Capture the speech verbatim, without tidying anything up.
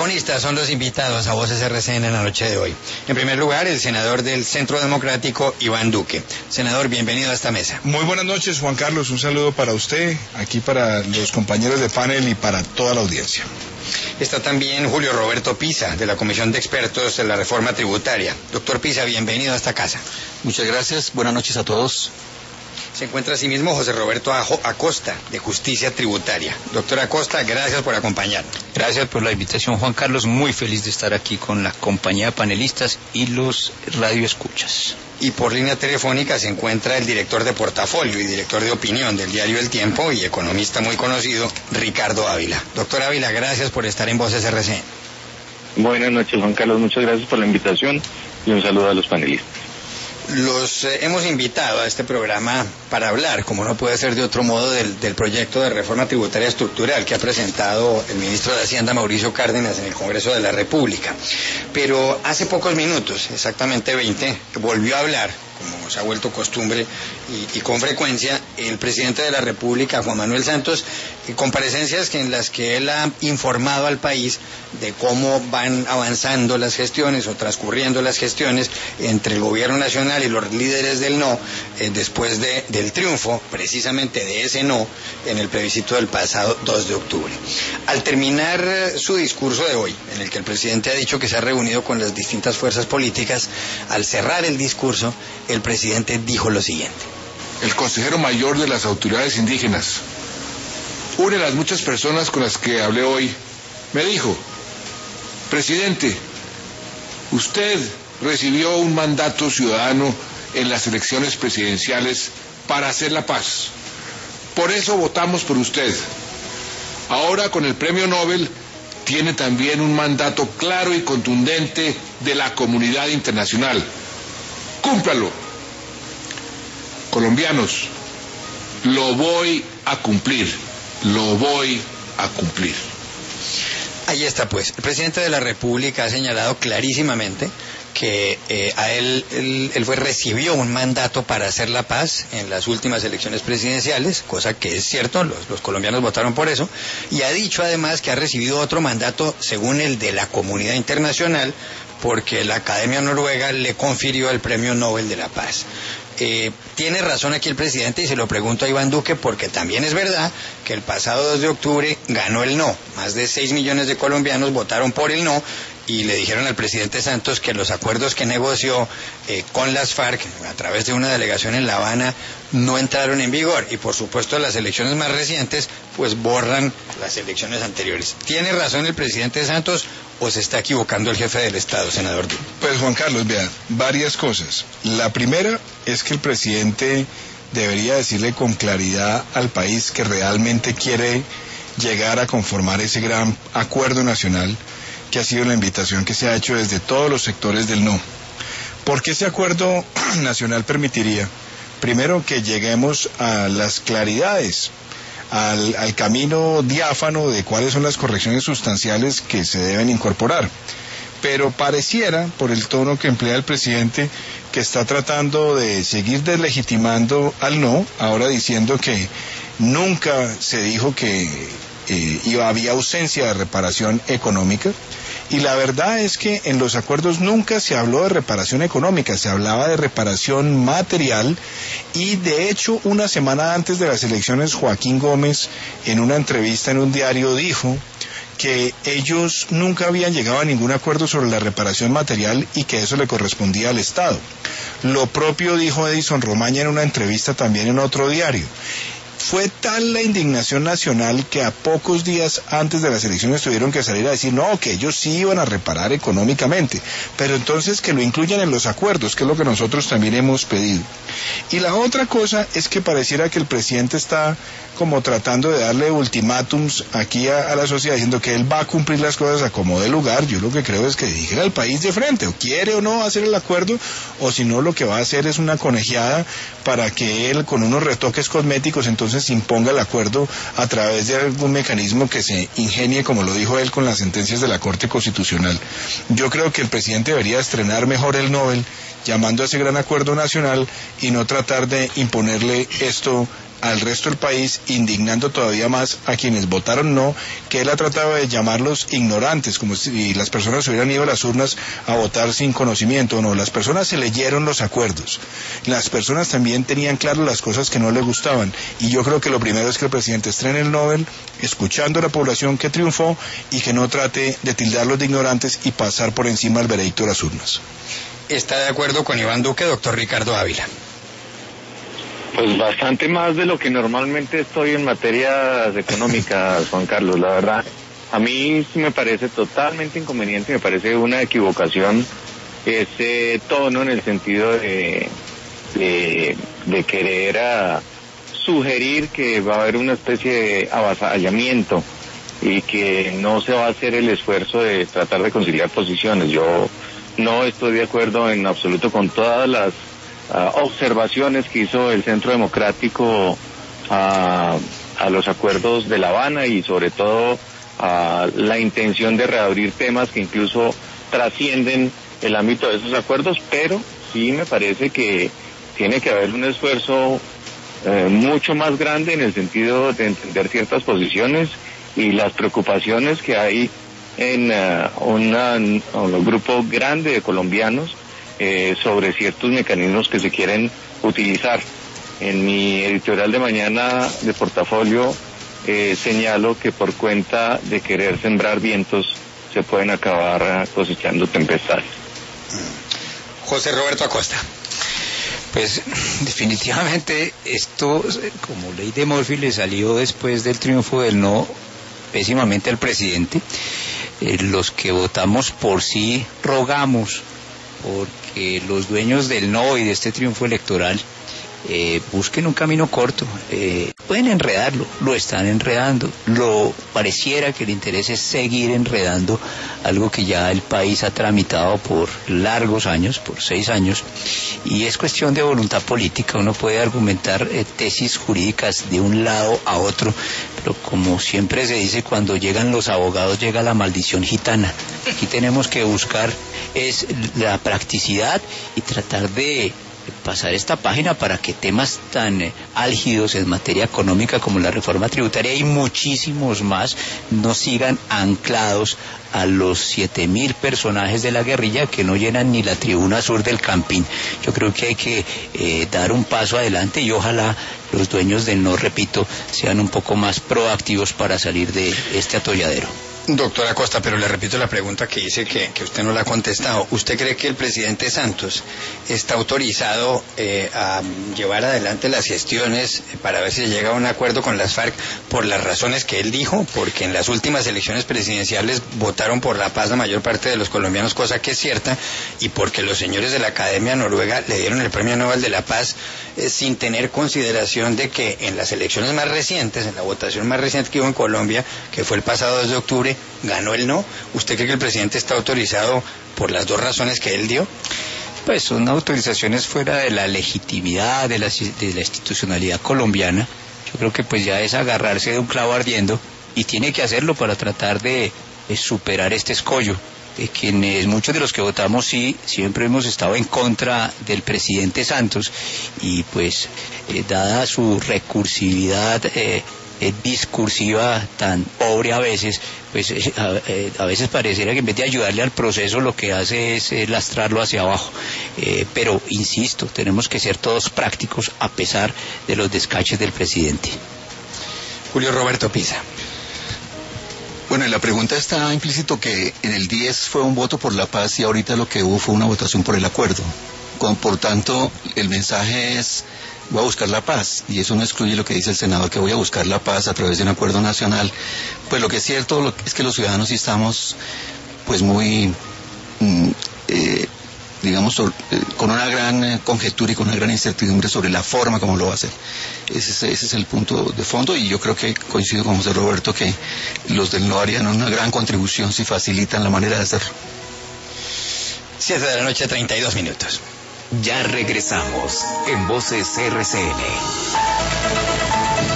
protagonistas son los invitados a Voces R C N en la noche de hoy. En primer lugar, el senador del Centro Democrático, Iván Duque. Senador, bienvenido a esta mesa. Muy buenas noches, Juan Carlos. Un saludo para usted, aquí para los compañeros de panel y para toda la audiencia. Está también Julio Roberto Pisa, de la Comisión de Expertos de la Reforma Tributaria. Doctor Pisa, bienvenido a esta casa. Muchas gracias. Buenas noches a todos. Se encuentra asimismo José Roberto Acosta, de Justicia Tributaria. Doctor Acosta, gracias por acompañarnos. Gracias por la invitación, Juan Carlos. Muy feliz de estar aquí con la compañía de panelistas y los radioescuchas. Y por línea telefónica se encuentra el director de portafolio y director de opinión del diario El Tiempo y economista muy conocido, Ricardo Ávila. Doctor Ávila, gracias por estar en Voces R C N. Buenas noches, Juan Carlos. Muchas gracias por la invitación y un saludo a los panelistas. Los eh, hemos invitado a este programa para hablar, como no puede ser de otro modo, del, del proyecto de reforma tributaria estructural que ha presentado el ministro de Hacienda, Mauricio Cárdenas, en el Congreso de la República. Pero hace pocos minutos, exactamente veinte, volvió a hablar, como se ha vuelto costumbre y, y con frecuencia, el presidente de la República, Juan Manuel Santos, en comparecencias en las que él ha informado al país de cómo van avanzando las gestiones o transcurriendo las gestiones entre el gobierno nacional y los líderes del no, eh, después de, del triunfo, precisamente de ese no, en el plebiscito del pasado dos de octubre. Al terminar eh, su discurso de hoy, en el que el presidente ha dicho que se ha reunido con las distintas fuerzas políticas, al cerrar el discurso, el presidente dijo lo siguiente. El consejero mayor de las autoridades indígenas, una de las muchas personas con las que hablé hoy, me dijo: presidente, usted recibió un mandato ciudadano en las elecciones presidenciales para hacer la paz. Por eso votamos por usted. Ahora, con el premio Nobel, tiene también un mandato claro y contundente de la comunidad internacional. Cúmplalo. Colombianos, lo voy a cumplir, lo voy a cumplir. Ahí está, pues. El presidente de la República ha señalado clarísimamente que eh, a él, él, él fue, recibió un mandato para hacer la paz en las últimas elecciones presidenciales, cosa que es cierto, los, los colombianos votaron por eso, y ha dicho además que ha recibido otro mandato según el de la comunidad internacional, porque la Academia Noruega le confirió el Premio Nobel de la Paz. Eh, tiene razón aquí el presidente, y se lo pregunto a Iván Duque, porque también es verdad que el pasado dos de octubre ganó el no. Más de seis millones de colombianos votaron por el no y le dijeron al presidente Santos que los acuerdos que negoció eh, con las FARC a través de una delegación en La Habana no entraron en vigor, y por supuesto las elecciones más recientes pues borran las elecciones anteriores. ¿Tiene razón el presidente Santos o se está equivocando el jefe del Estado, senador Duque? Pues Juan Carlos, vea, varias cosas. La primera es que el presidente debería decirle con claridad al país que realmente quiere llegar a conformar ese gran acuerdo nacional que ha sido la invitación que se ha hecho desde todos los sectores del no. Porque ese acuerdo nacional permitiría, primero, que lleguemos a las claridades, al, al camino diáfano de cuáles son las correcciones sustanciales que se deben incorporar. Pero pareciera, por el tono que emplea el presidente, que está tratando de seguir deslegitimando al no, ahora diciendo que nunca se dijo que eh, iba, había ausencia de reparación económica. Y la verdad es que en los acuerdos nunca se habló de reparación económica, se hablaba de reparación material, y de hecho una semana antes de las elecciones Joaquín Gómez, en una entrevista en un diario, dijo que ellos nunca habían llegado a ningún acuerdo sobre la reparación material y que eso le correspondía al Estado. Lo propio dijo Edison Romaña en una entrevista también en otro diario. Fue tal la indignación nacional que a pocos días antes de las elecciones tuvieron que salir a decir no, que ellos sí iban a reparar económicamente, pero entonces que lo incluyan en los acuerdos, que es lo que nosotros también hemos pedido. Y la otra cosa es que pareciera que el presidente está como tratando de darle ultimátums aquí a, a la sociedad, diciendo que él va a cumplir las cosas a como dé lugar. Yo lo que creo es que dijera al país de frente, o quiere o no hacer el acuerdo, o si no, lo que va a hacer es una conejeada para que él, con unos retoques cosméticos, entonces imponga el acuerdo a través de algún mecanismo que se ingenie, como lo dijo él, con las sentencias de la Corte Constitucional. Yo creo que el presidente debería estrenar mejor el Nobel, llamando a ese gran acuerdo nacional, y no tratar de imponerle esto al resto del país, indignando todavía más a quienes votaron no, que él ha tratado de llamarlos ignorantes, como si las personas hubieran ido a las urnas a votar sin conocimiento. No, las personas se leyeron los acuerdos, las personas también tenían claro las cosas que no les gustaban, y yo creo que lo primero es que el presidente estrene el Nobel escuchando a la población que triunfó y que no trate de tildarlos de ignorantes y pasar por encima del veredicto de las urnas. ¿Está de acuerdo con Iván Duque, doctor Ricardo Ávila? Pues bastante más de lo que normalmente estoy en materias económicas, Juan Carlos, la verdad. A mí sí me parece totalmente inconveniente, me parece una equivocación ese tono en el sentido de, de, de querer a, sugerir que va a haber una especie de avasallamiento y que no se va a hacer el esfuerzo de tratar de conciliar posiciones. Yo no estoy de acuerdo en absoluto con todas las uh, observaciones que hizo el Centro Democrático uh, a los acuerdos de La Habana y sobre todo a uh, la intención de reabrir temas que incluso trascienden el ámbito de esos acuerdos, pero sí me parece que tiene que haber un esfuerzo eh, mucho más grande en el sentido de entender ciertas posiciones y las preocupaciones que hay en uh, una, un grupo grande de colombianos eh, sobre ciertos mecanismos que se quieren utilizar. En mi editorial de mañana de portafolio eh, señalo que por cuenta de querer sembrar vientos se pueden acabar cosechando tempestades. José Roberto Acosta. Pues definitivamente esto, como ley de Murphy, le salió después del triunfo del no pésimamente al presidente. Eh, los que votamos por sí rogamos porque los dueños del no y de este triunfo electoral eh, busquen un camino corto. Eh, pueden enredarlo, lo están enredando, lo pareciera que el interés es seguir enredando algo que ya el país ha tramitado por largos años, por seis años, y es cuestión de voluntad política. Uno puede argumentar eh, tesis jurídicas de un lado a otro, pero como siempre se dice, cuando llegan los abogados llega la maldición gitana. Aquí tenemos que buscar es la practicidad y tratar de pasar esta página para que temas tan eh, álgidos en materia económica como la reforma tributaria y muchísimos más no sigan anclados a los siete mil personajes de la guerrilla que no llenan ni la tribuna sur del Campín. Yo creo que hay que eh, dar un paso adelante y ojalá los dueños del no, repito, sean un poco más proactivos para salir de este atolladero. Doctora Acosta, pero le repito la pregunta que hice que, que usted no la ha contestado. ¿Usted cree que el presidente Santos está autorizado eh, a llevar adelante las gestiones para ver si se llega a un acuerdo con las FARC por las razones que él dijo? Porque en las últimas elecciones presidenciales votaron por la paz la mayor parte de los colombianos, cosa que es cierta, y porque los señores de la Academia Noruega le dieron el Premio Nobel de la Paz eh, sin tener consideración de que en las elecciones más recientes, en la votación más reciente que hubo en Colombia, que fue el pasado dos de octubre, ganó el no. ¿Usted cree que el presidente está autorizado por las dos razones que él dio? Pues son autorizaciones fuera de la legitimidad de la, de la institucionalidad colombiana. Yo creo que pues ya es agarrarse de un clavo ardiendo y tiene que hacerlo para tratar de, de superar este escollo. De quienes, muchos de los que votamos sí, siempre hemos estado en contra del presidente Santos y pues eh, dada su recursividad eh, eh, discursiva tan pobre a veces, pues eh, a, eh, a veces pareciera que en vez de ayudarle al proceso lo que hace es eh, lastrarlo hacia abajo. Eh, pero insisto, tenemos que ser todos prácticos a pesar de los descaches del presidente. Julio Roberto Pisa. Bueno, en la pregunta está implícito que en el diez fue un voto por la paz y ahorita lo que hubo fue una votación por el acuerdo. Con, por tanto, el mensaje es: voy a buscar la paz, y eso no excluye lo que dice el Senado, que voy a buscar la paz a través de un acuerdo nacional. Pues lo que es cierto lo, es que los ciudadanos sí estamos pues muy, mm, eh, digamos, sobre, eh, con una gran eh, conjetura y con una gran incertidumbre sobre la forma como lo va a hacer. Ese es, ese es el punto de fondo, y yo creo que coincido con José Roberto que los del no harían una gran contribución si facilitan la manera de hacerlo. Siete de la noche, treinta y dos minutos. Ya regresamos en Voces R C N.